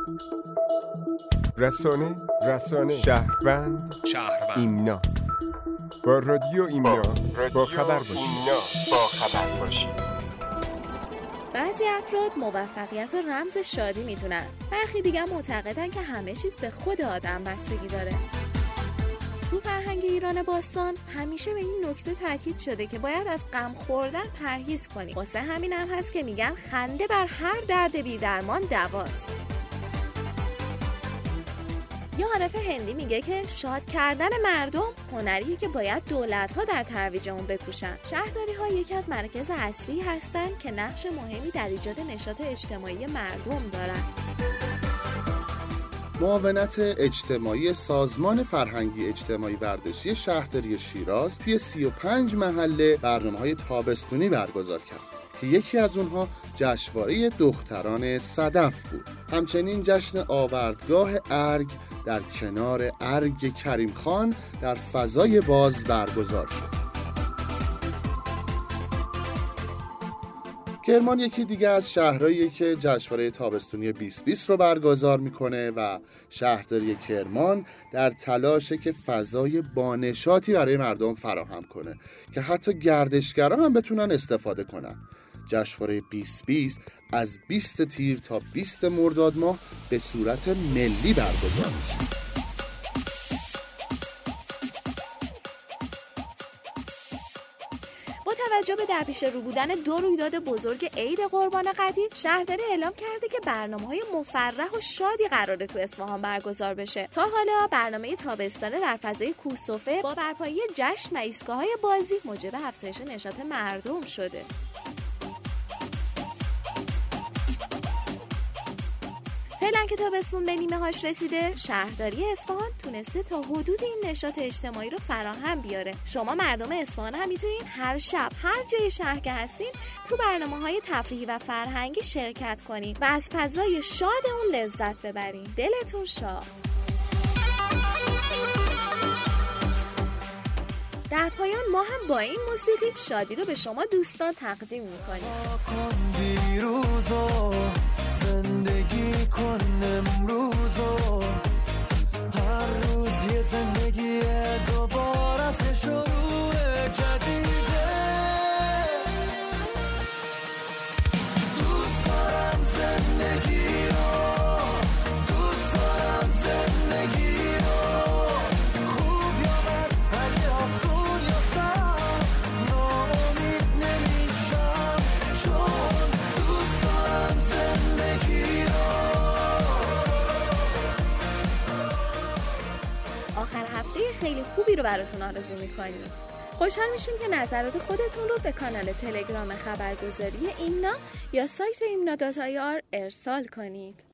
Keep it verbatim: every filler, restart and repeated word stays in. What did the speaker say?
رسانه رسانه شهروند شهروند ایمنا با رادیو ایمنا با خبر باشید. با خبر باشید. بعضی افراد موفقیت رو رمز شادی میدونن، برخی دیگه معتقدن که همه چیز به خود آدم بستگی داره. تو فرهنگ ایران باستان همیشه به این نکته تاکید شده که باید از غم خوردن پرهیز کنی. واسه همین هم هست که میگن خنده بر هر درد بی درمان دواست. یا عارف هندی میگه که شاد کردن مردم هنریه که باید دولت‌ها در ترویج اون بکوشن. شهرداری‌ها یکی از مراکز اصلی هستن که نقش مهمی در ایجاد نشاط اجتماعی مردم دارن. معاونت اجتماعی سازمان فرهنگی اجتماعی ورزشی شهرداری شیراز توی سی و پنج محله برنامه‌های تابستونی برگزار کرد که یکی از اونها جشنواره دختران صدف بود. همچنین جشن آوردگاه ارگ در کنار ارگ کریم خان در فضای باز برگزار شد. کرمان یکی دیگه از شهرهاییه که جشنواره تابستونی بیست بیست رو برگزار میکنه و شهرداری کرمان در تلاشه که فضای بانشاطی برای مردم فراهم کنه که حتی گردشگران هم بتونن استفاده کنن. جشنواره بیست بیست از بیست تیر تا بیست مرداد ماه به صورت ملی برگزار میشه. با توجه به در پیش رو بودن دو رویداد بزرگ عید قربان قدیر، شهرداری اعلام کرده که برنامه‌های مفرح و شادی قراره تو اصفهان برگزار بشه. تا حالا برنامه تابستانه در فضای کوهسفره با برپایی جشن و ایستگاه‌های بازی موجب افزایش نشاط مردم شده. فعلا که تابستون به نیمه هاش رسیده، شهرداری اصفهان تونسته تا حدود این نشاط اجتماعی رو فراهم بیاره. شما مردم اصفهان هم میتونین هر شب هر جای شهر که هستین تو برنامه‌های تفریحی و فرهنگی شرکت کنین و از فضای شاد اون لذت ببرین. دلتون شاد. در پایان ما هم با این موسیقی شادی رو به شما دوستان تقدیم می‌کنیم. زندگی کن امروزو، هر روز یه زندگی دوباره از شروع جدیده. دوست دارم زندگی رو، دوست دارم زندگی رو، خوب یا بد، اگه آسون یا سخت، ناامید نمیشم چون دوست دارم زندگی. آخر هفته خیلی خوبی رو براتون آرزو میکنیم. خوشحال میشیم که نظرات خودتون رو به کانال تلگرام خبرگزاری ایمنا یا سایت ایمنا دات آی آر ارسال کنید.